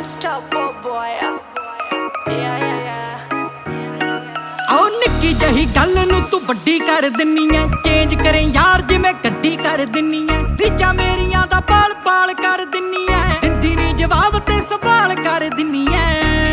unstoppable boy. आओ निक्की जही गल नूं तू बड्डी कर दिन्नी ऐ, चेंज करे यार जिवें गड्डी कर दिन्नी ऐ। रीझां मेरियां दा पाल पाल कर दिन्नी ऐ, दिंदी नी जवाब ते सवाल कर दिन्नी ऐ।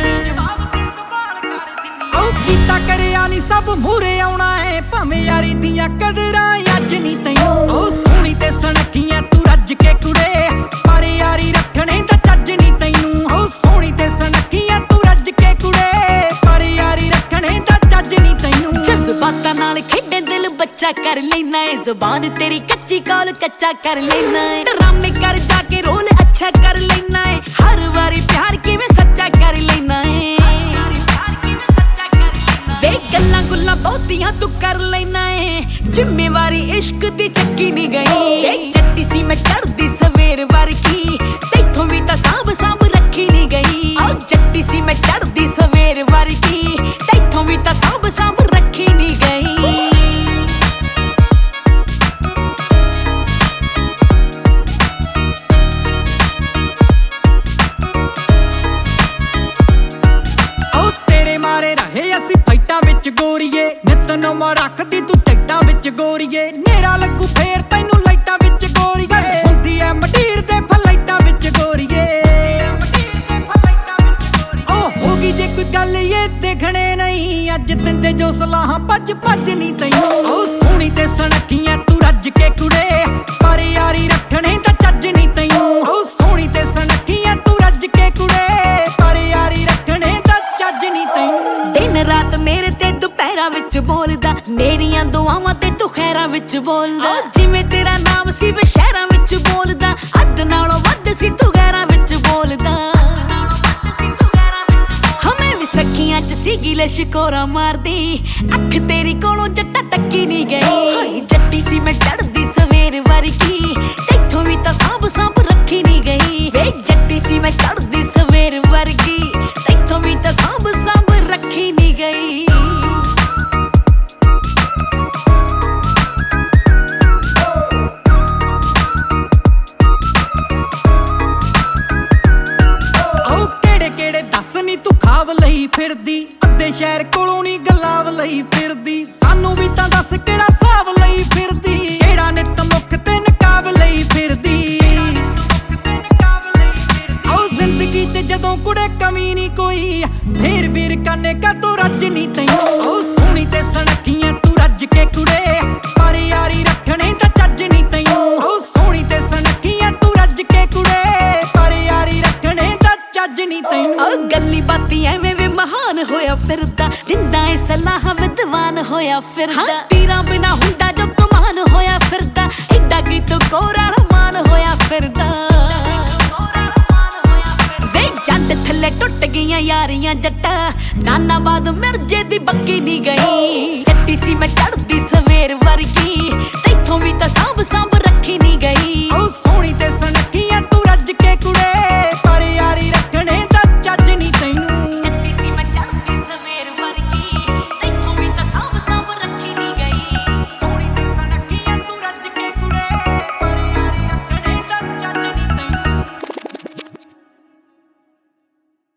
आओ कीता करिया नी सब मूहरे आउणा ऐ, भावें यारी दियां कदरां अज नी तैनूं। आओ सोहणी ते सनखियां तू रज के कुड़े, पर यारी रखणे दा चज नी तैनूं। आओ सोहणी ते सनखियां तू रज के कुड़े, पर यारी रखणे दा चज नी तैनूं। जज्बातां नाल खेडे दिल बच्चा कर लेना है, जुबान तेरी कच्ची कौल कच्चा कर लेना है। ड्रामे कर जाके रोल अच्छा कर लेना है, हर वारी प्यार किवें सच्चा कर लेना है। वे गल्लां गुल्लां बहुतियां तू कर लेना है, जिम्मेवारी इश्क दी चक्की नहीं गई। जट्टी सी मैं चढ़दी सवेर वर्गी, तैथों भी तां सांभ सांभ रखी नहीं गई। जट्टी सी मैं चढ़दी सवेर वर्गी, तैथों भी तां सांभ सांभ रखी नहीं गई। गोरीए नित नवां रखदी तू टैटां विच गोरीए, नेरा लगू फेर तैनूं लाइटां विच गोरीए। हुंदी ऐ मटीर ते फलाइटां विच गोरीए, ओ होगी जे कोई गल ये देखणे नहीं, अज दिंदे जो सलाहां भज भज नी तैनूं। ओ सोहणी ते सनखियां तू रज के कुड़े, पर यारी रखणे दा चज नी तैनूं। ओ सोहणी ते सनखियां तू रज के कुड़े, पर यारी रखणे दा चज नी तैनूं। दिन रात मेरे ते दुपहरा विच बोलदा, मेरियां दुआवां ते तू खैरां विच बोलदा। जिवें तेरा नाम सी वे शहरां विच बोलदा, अद नालों वध सी तू गैरां विच बोलदा। हमें भी सखियां च सीगी लशकोरा मारदी, अख तेरी कोलों जट्टा तक्की नहीं गई। जट्टी सी मैं चढ़दी सवेर वर्गी, तैथों भी तां सांभ सांभ रखी नहीं गई। वे जट्टी सी मैं चढ़दी सवेर वर्गी, तैथों भी तां सांभ सांभ रखी नहीं गई। तू खाव लई फिरदी, अद्धे शहर कोलों नी गलाव लई फिरदी। सानू भी तां दस केड़ा साव लई फिरदी, केड़ा नित मुख ते नकाब लई फिरदी। आओ जिंदगी च जदों कुड़े कमी नी कोई, फेर वीर काने का तू रज नी तैनूं। आओ सोहणी ते सनखियां तू रज के कुड़े, पर यारी रखणे दा चज नी तैनूं। आओ सोहणी ते सनखियां तू रज के कुड़े, पर यारी रखणे दा चज नी तैनूं। गल्ली बाती एवें वे महान होया फिरदा, दिंदा ए सलाहां विद्वान होया फिरदा। तीरां बिना हुंदा जो कमान होया फिरदा, एडा की तू कोरा मान होया फिरदा। वे जंड थल्ले टुट गईयां यारियां जट्टा, नानाबाद मिर्जे दी बक्की नहीं गई। जट्टी सी मैं